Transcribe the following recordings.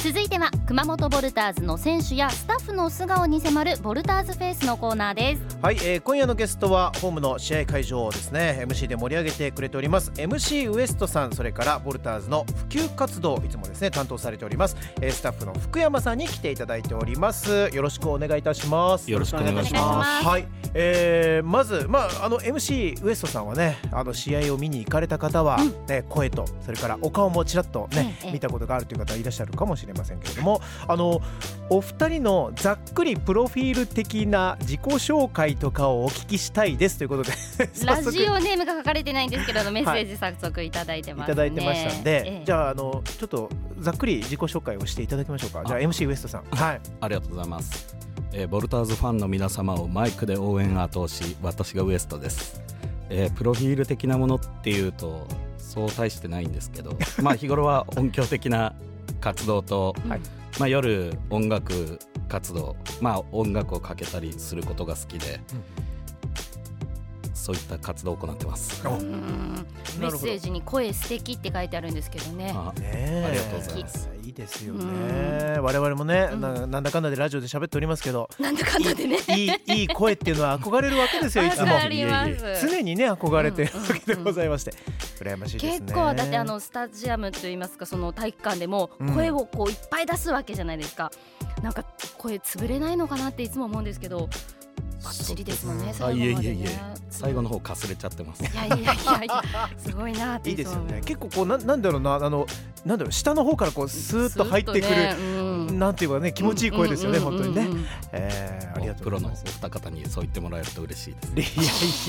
続いては熊本ボルターズの選手やスタッフの素顔に迫るボルターズフェイスのコーナーです。 はい、今夜のゲストはホームの試合会場をですね MC で盛り上げてくれております MC ウエストさん、それからボルターズの普及活動いつもですね担当されております、スタッフの福山さんに来ていただいております。よろしくお願いいたします。 よろしくお願いします。 はい、まず、MC ウエストさんはね試合を見に行かれた方は、声とそれからお顔もちらっとね、見たことがあるという方いらっしゃるかもしれませんけれども、お二人のざっくりプロフィール的な自己紹介とかをお聞きしたいですということでラジオネームが書かれてないんですけどメッセージ早速いただいてますね。 いただいてましたんで、じゃあちょっとざっくり自己紹介をしていただきましょうか。じゃあ MC ウエストさん。はい、 ありがとうございます。ボルターズファンの皆様をマイクで応援後押し、私がウエストです。プロフィール的なものっていうとそう大してないんですけど日頃は音響的な活動と、夜音楽活動、音楽をかけたりすることが好きで、そういった活動を行ってます。 メッセージに声素敵って書いてあるんですけどね。 ありがとうございます。 いいですよね。我々もね、なんだかんだでラジオで喋っておりますけど、 なんだかんだでねいい声っていうのは憧れるわけですよ。いつも常にね憧れてるわけでございまして、羨ましいですね。 結構だってスタジアムといいますか、その体育館でも声をこういっぱい出すわけじゃないですか。なんか声潰れないのかなっていつも思うんですけど、バッチリですもんね。 最後の方かすれちゃってます。 いやすごいなって。 いいですよね。結構こうなんだろうな、なんだろう、下の方からこうスーッと入ってくる、なんていうかね、気持ちいい声ですよね、本当にね。ありがとうございます。 プロのお二方にそう言ってもらえると嬉しいです。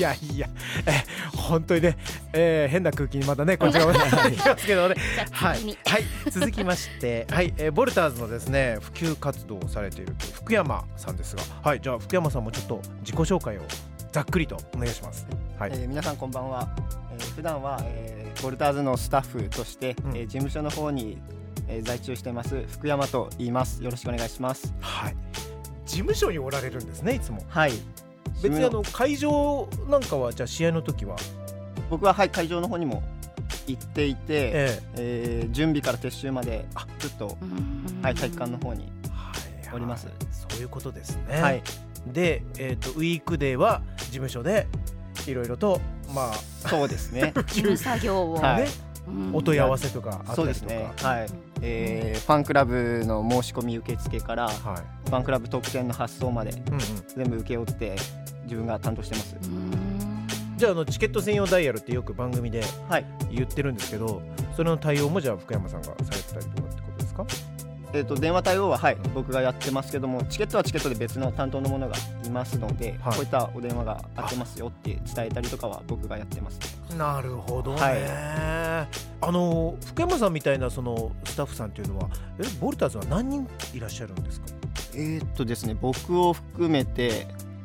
いや本当にね、変な空気にまたねこちらもありますけどね。はい、続きまして、ボルターズのですね普及活動をされている福山さんですが、はい、じゃあ福山さんもちょっと自己紹介をざっくりとお願いします。 皆さんこんばんは。普段は、ボルターズのスタッフとして、事務所の方に、在中してます福山と言います。よろしくお願いします。 はい、事務所におられるんですね、いつも。 はい。 別に会場なんかはじゃあ試合の時は僕は会場の方にも行っていて、準備から撤収までずっと体育館の方におります。 そういうことですね。はい。で、ウィークデーは事務所でいろいろとそうですね事務作業をね、 お問い合わせとかあったりとか。 そうですね。はい。ファンクラブの申し込み受付から、ファンクラブ特典の発送まで、全部請け負って自分が担当してます。 じゃあチケット専用ダイヤルってよく番組で言ってるんですけど、それの対応もじゃあ福山さんがされてたりとかってことですか？ 電話対応は僕がやってますけども、チケットはチケットで別の担当の者がいますので、こういったお電話があってますよって伝えたりとかは僕がやってます。 なるほどね。福山さんみたいなそのスタッフさんっていうのはボルターズは何人いらっしゃるんですか？ ですね、僕を含めて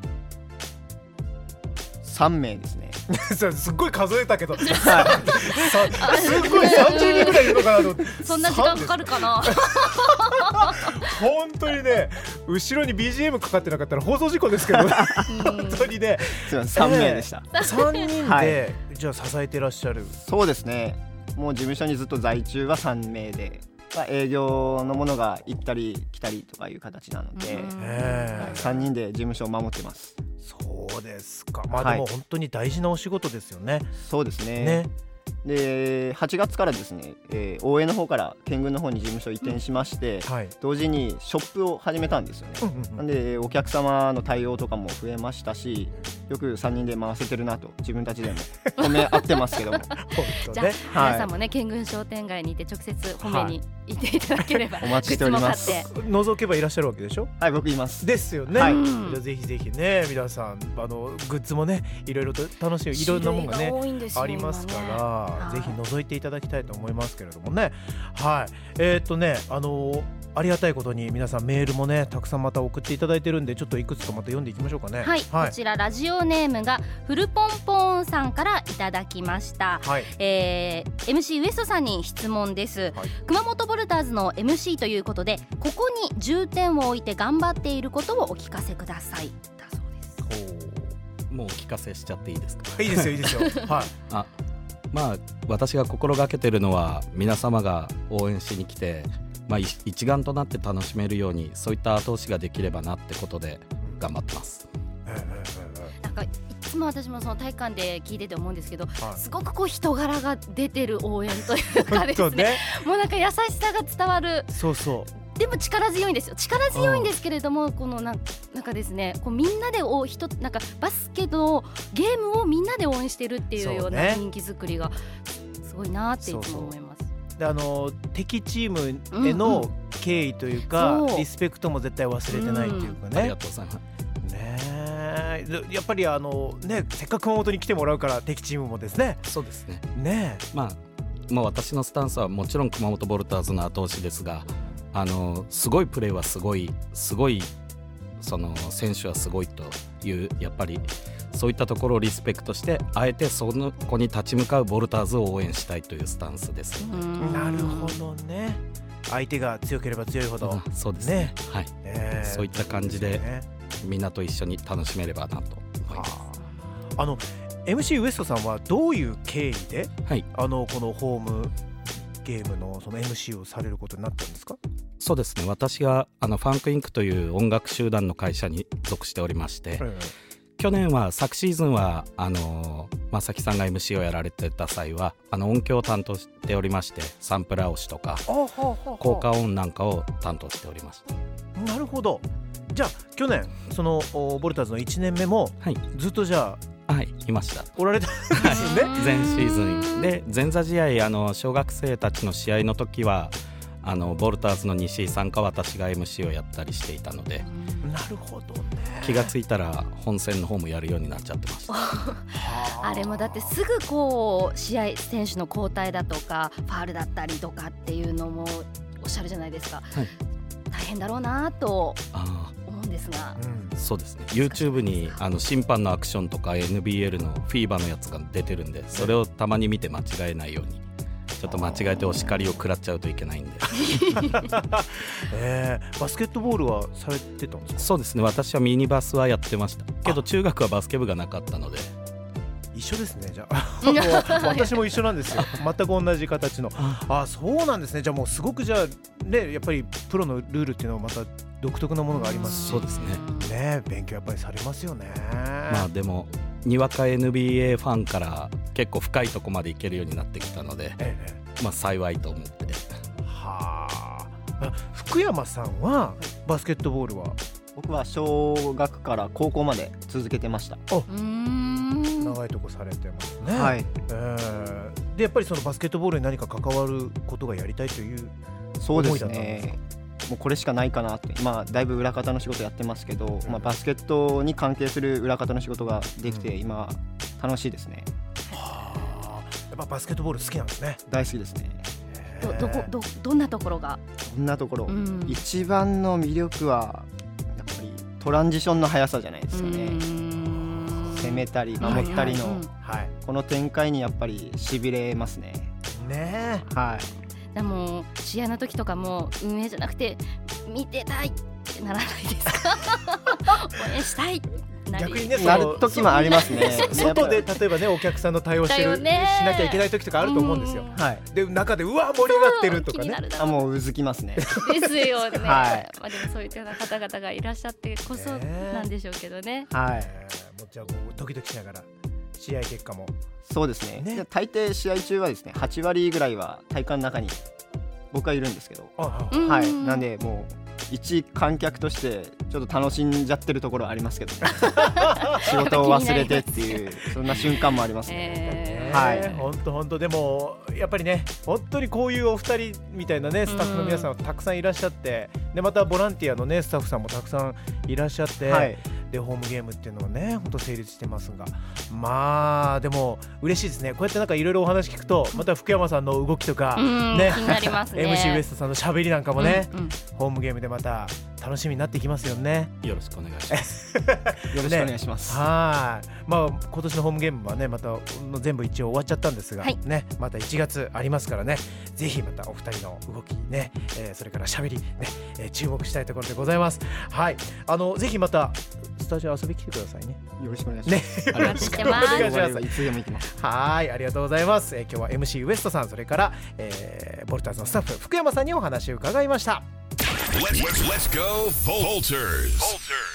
3名ですね。 すっごい数えたけどすっごい30人ぐらいいるのかなと。 そんな時間かかるかな本当にね、後ろに BGM かかってなかったら放送事故ですけど本当にね、 3名でした。 3人で、じゃあ支えてらっしゃる。 そうですね。もう事務所にずっと在中は3名で、営業のものが行ったり来たりとかいう形なので、3人で事務所を守ってます。 そうですか。でも本当に大事なお仕事ですよね。 そうですね。で8月からですね、応援の方から県軍の方に事務所移転しまして、同時にショップを始めたんですよね。なんでお客様の対応とかも増えましたし、よく3人で回せてるなと自分たちでも褒め合ってますけどもじゃあ皆さんもね、県軍商店街にいて直接褒めに行っていただければ、 お待ちしております。 覗けばいらっしゃるわけでしょ？ はい、僕いますですよね。ぜひぜひね、皆さんグッズもね、いろいろと楽しいいろんなものがねありますから、ぜひ覗いていただきたいと思いますけれどもね。はい。ありがたいことに皆さんメールもねたくさんまた送っていただいてるんで、ちょっといくつかまた読んでいきましょうかね。 こちらラジオネームがフルポンポーンさんからいただきました。MC ウエストさんに質問です。熊本ボルターズの MC ということで、ここに重点を置いて頑張っていることをお聞かせくださいだそうです。 もうお聞かせしちゃっていいですか？ いいですよいいですよ。 私が心がけてるのは、皆様が応援しに来て一丸となって楽しめるようにそういった後押しができればなってことで頑張ってます。 なんかいつも私もその体育館で聞いてて思うんですけど、すごくこう人柄が出てる応援というかですねもうなんか優しさが伝わる。 そうそうでも力強いんですよ。力強いんですけれども、このなんかですね、こうみんなでなんかバスケのゲームをみんなで応援してるっていうような人気作りがすごいなっていつも思います。 で敵チームへの敬意というか、リスペクトも絶対忘れてないというかね。 ありがとうございます。 やっぱりせっかく熊本に来てもらうから敵チームもですね。 そうですね。 まあ私のスタンスはもちろん熊本ボルターズの後押しですが、すごいプレーはすごいその選手はすごいというやっぱりそういったところをリスペクトしてあえてその子に立ち向かうボルターズを応援したいというスタンスです。 なるほどね。相手が強ければ強いほど、 そうですね。はい。そういった感じでみんなと一緒に楽しめればなと思います。 MC ウエストさんはどういう経緯で、このホームゲームのその MC をされることになったんですか？ そうですね。私がファンクインクという音楽集団の会社に属しておりまして、去年は昨シーズンは正木さんが MC をやられてた際は音響を担当しておりまして、サンプラー押しとか効果音なんかを担当しておりました。 なるほど。じゃあ去年そのボルターズの1年目もずっとじゃあいました。 おられたんですね。 前シーズンで前座試合小学生たちの試合の時はボルターズの西井さんか私が MC をやったりしていたので。 なるほどね。 気がついたら本戦の方もやるようになっちゃってましたあれもだってすぐこう試合選手の交代だとかファウルだったりとかっていうのもおっしゃるじゃないですか。大変だろうなと思うんですが。 そうですね。 YouTube に審判のアクションとか NBL のフィーバーのやつが出てるんで、それをたまに見て間違えないようにちょっと間違えてお叱りを食らっちゃうといけないんでバスケットボールはされてたんですか？ そうですね。私はミニバスはやってましたけど、中学はバスケ部がなかったので。 一緒ですね。じゃあ私も一緒なんですよ。全く同じ形の。そうなんですね。じゃあもうすごくじゃあね、やっぱりプロのルールっていうのはまた独特なものがありますし。 そうですね。 勉強やっぱりされますよね。 でもにわか NBA ファンから結構深いとこまで行けるようになってきたので、幸いと思って。 福山さんはバスケットボールは？ 僕は小学から高校まで続けてました。 長いとこされてますね。でやっぱりそのバスケットボールに何か関わることがやりたいという思いだったんですか？ もうこれしかないかなって。だいぶ裏方の仕事やってますけど、バスケットに関係する裏方の仕事ができて、今楽しいですね。 やっぱバスケットボール好きなんですね。 大好きですね。 どんなところが？ 一番の魅力はやっぱりトランジションの速さじゃないですかね。攻めたり守ったりの、この展開にやっぱり痺れますね。 でも試合の時とかも運営じゃなくて見てたいってならないですか？応援したい逆にね、 なる時もありますね。 外で例えばね、お客さんの対応してるしなきゃいけない時とかあると思うんですよ。で中でうわ盛り上がってるとかね、 もううずきますね。 ですよね。でもそういったような方々がいらっしゃってこそなんでしょうけどね。 もうじゃあドキドキしながら試合結果も。 そうですね。大抵試合中はですね、8割ぐらいは体育館の中に僕はいるんですけど、なんでもう一観客としてちょっと楽しんじゃってるところはありますけど、仕事を忘れてっていうそんな瞬間もありますね。 本当でもやっぱりね、本当にこういうお二人みたいなねスタッフの皆さんたくさんいらっしゃって、でまたボランティアのねスタッフさんもたくさんいらっしゃって、でホームゲームっていうのはね本当成立してますが、でも嬉しいですね。こうやってなんかいろいろお話聞くと、また福山さんの動きとかね、 気になりますね。 MC ウエストさんの喋りなんかもね、ホームゲームでまた楽しみになってきますよね。 よろしくお願いしますよろしくお願いします、 はい、まあ、今年のホームゲームはねまた全部一応終わっちゃったんですが、ね、また1月ありますからね、ぜひまたお二人の動きね、それから喋りね、注目したいところでございます。はい、ぜひまたスタジオ遊び来てくださいね。 よろしくお願いします、 お待ちしてます。 いつでも行きます。 はい、ありがとうございます。今日は MC ウエストさん、それから、ボルターズのスタッフ福山さんにお話を伺いました。Let's go Volters!